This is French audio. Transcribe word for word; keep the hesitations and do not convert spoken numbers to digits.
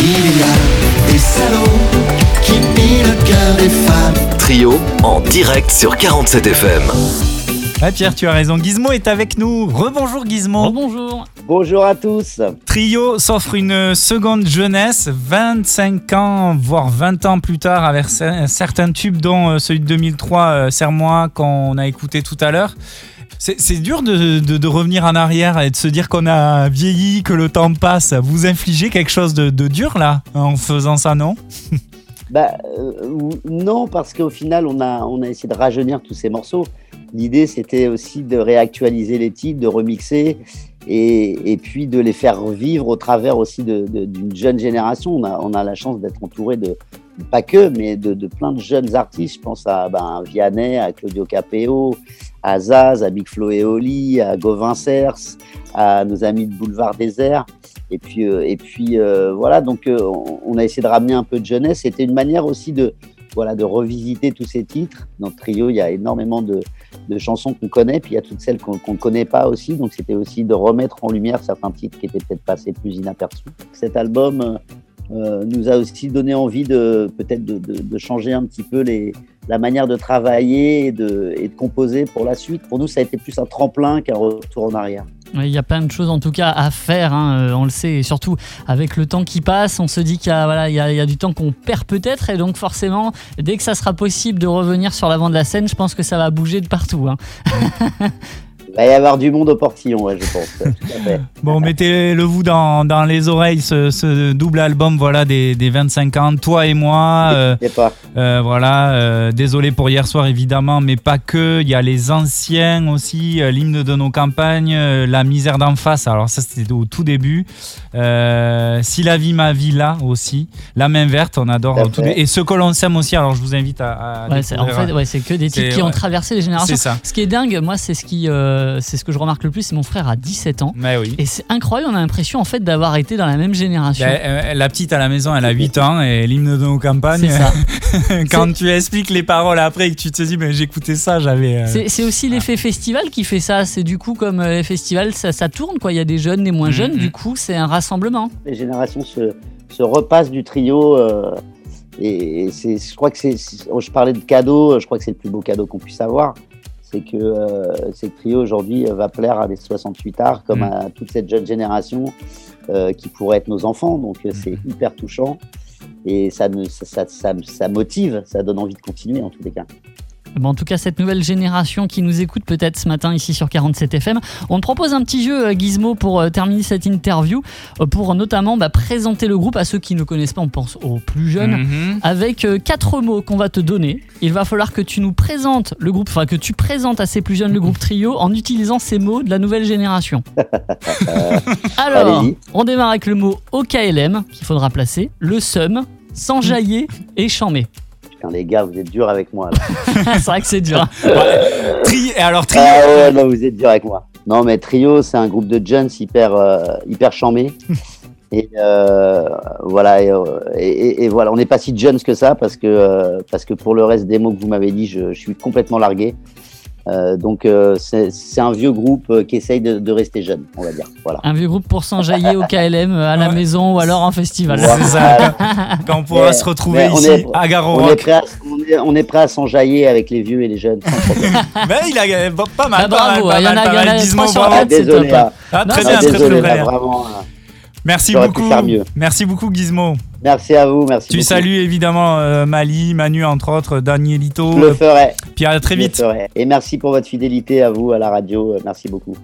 Il y a des salauds qui pillent le cœur des femmes. Trio en direct sur quarante-sept F M. Ah Pierre, tu as raison, Gizmo est avec nous. Rebonjour Gizmo. Bonjour. Bonjour à tous. Trio s'offre une seconde jeunesse, vingt-cinq ans, voire vingt ans plus tard, avec certains tubes, dont celui de deux mille trois, Serre-moi, qu'on a écouté tout à l'heure. C'est, c'est dur de, de, de revenir en arrière et de se dire qu'on a vieilli, que le temps passe. Vous infligez quelque chose de, de dur là, en faisant ça, non ? Bah, euh, non, parce qu'au final, on a, on a essayé de rajeunir tous ces morceaux. L'idée, c'était aussi de réactualiser les titres, de remixer et, et puis de les faire vivre au travers aussi de, de, d'une jeune génération. On a, on a la chance d'être entouré de, pas que, mais de, de plein de jeunes artistes. Je pense à ben, Vianney, à Claudio Capéo, à Zaz, à Big Flo et Oli, à Gauvin Cers, à nos amis de Boulevard Désert. Et puis, euh, et puis euh, voilà, donc euh, on a essayé de ramener un peu de jeunesse. C'était une manière aussi de, voilà, de revisiter tous ces titres. Dans le Trio, il y a énormément de, de chansons qu'on connaît, puis il y a toutes celles qu'on ne connaît pas aussi. Donc c'était aussi de remettre en lumière certains titres qui étaient peut-être passés plus inaperçus. Cet album euh, nous a aussi donné envie de peut-être de, de, de changer un petit peu les, la manière de travailler et de, et de composer pour la suite. Pour nous, ça a été plus un tremplin qu'un retour en arrière. Il y a plein de choses en tout cas à faire, hein, on le sait, et surtout avec le temps qui passe, on se dit qu'il y a, voilà, il y a, il y a du temps qu'on perd peut-être, et donc forcément, dès que ça sera possible de revenir sur l'avant de la scène, je pense que ça va bouger de partout. Hein. Il va y avoir du monde au portillon, ouais, je pense. Tout à fait. Bon, mettez-le vous dans, dans les oreilles, ce, ce double album, voilà, des, des vingt-cinq ans, toi et moi. Euh, pas. Euh, voilà, euh, désolé pour hier soir évidemment, mais pas que. Il y a les anciens aussi, euh, l'hymne de nos campagnes, euh, la misère d'en face. Alors ça c'était au tout début. Euh, si la vie ma vie là aussi, la main verte, on adore. Tout dé- et ce que l'on s'aime aussi. Alors je vous invite à. à ouais, c'est, en fait, ouais, c'est que des titres qui ouais. ont traversé les générations. C'est ça. Ce qui est dingue, moi, c'est ce qui. Euh, c'est ce que je remarque le plus, c'est mon frère a dix-sept ans. Mais oui. Et c'est incroyable, on a l'impression en fait d'avoir été dans la même génération. Ben, euh, la petite à la maison, elle a huit ans et l'hymne de nos campagnes. C'est ça. Quand c'est... tu expliques les paroles après et que tu te dis, mais j'écoutais ça, j'avais. Euh... C'est, c'est aussi l'effet ah. festival qui fait ça. C'est du coup comme euh, les festivals, ça, ça tourne quoi. Il y a des jeunes, des moins jeunes. Mm-hmm. Du coup, c'est un rassemblement. Les générations se, se repassent du trio. Euh, et c'est, je crois que c'est, c'est. Je parlais de cadeau. Je crois que c'est le plus beau cadeau qu'on puisse avoir. C'est que euh, ce trio aujourd'hui va plaire à des soixante-huit arts comme mmh. à toute cette jeune génération euh, qui pourrait être nos enfants. Donc mmh. c'est hyper touchant et ça, ne, ça, ça, ça, ça motive, ça donne envie de continuer en tous les cas. Bon, en tout cas, cette nouvelle génération qui nous écoute peut-être ce matin ici sur quarante-sept F M, on te propose un petit jeu, Gizmo, pour euh, terminer cette interview, euh, pour notamment bah, présenter le groupe à ceux qui ne connaissent pas, on pense aux plus jeunes, mm-hmm. avec euh, quatre mots qu'on va te donner. Il va falloir que tu nous présentes le groupe, enfin que tu présentes à ces plus jeunes le groupe Trio en utilisant ces mots de la nouvelle génération. Alors, allez-y. On démarre avec le mot O K L M, qu'il faudra placer, le seum, s'enjailler et chammer. Putain, les gars, vous êtes durs avec moi. Là. C'est vrai que c'est dur. Ouais. Tri- alors, Trio. Ah ouais, non, vous êtes durs avec moi. Non, mais Trio, c'est un groupe de jeunes hyper, euh, hyper chambés. Et euh, voilà, et, et, et voilà, on n'est pas si jeunes que ça parce que, euh, parce que pour le reste des mots que vous m'avez dit, je, je suis complètement largué. Euh, donc euh, c'est, c'est un vieux groupe euh, qui essaye de, de rester jeune, on va dire. Voilà. Un vieux groupe pour s'enjailler au K L M à la ouais. maison ou alors en festival. Voilà. C'est ça. Quand on pourra mais, se retrouver ici est, à Garo on est, prêt à, on, est, on est prêt à s'enjailler avec les vieux et les jeunes. Mais il a pas mal. Bah, bravo, il y en a trois sur quatre, désolé. C'est top. Ah, non, très non, bien, très désolé, très bien. Vraiment. Merci J'aurais beaucoup. pu faire mieux. Merci beaucoup Gizmo. Merci à vous, merci Tu beaucoup. salues évidemment euh, Mali, Manu entre autres, Danielito. Je le ferai. Pierre, à très vite. Je le ferai. Et merci pour votre fidélité à vous à la radio. Merci beaucoup.